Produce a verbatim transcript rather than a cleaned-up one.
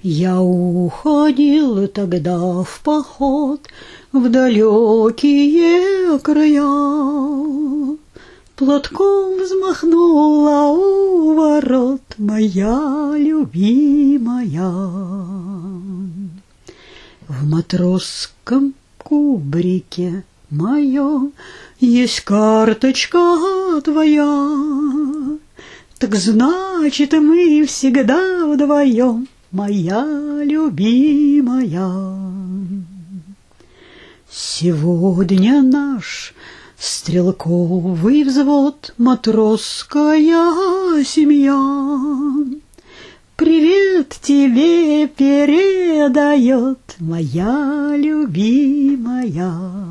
Я уходил тогда в поход в далекие края, платком взмахнула у ворот моя любимая. В матросском кубрике моем есть карточка твоя, так значит, мы всегда вдвоем, моя любимая. Сегодня наш стрелковый взвод, матросская семья, привет тебе передает, моя любимая.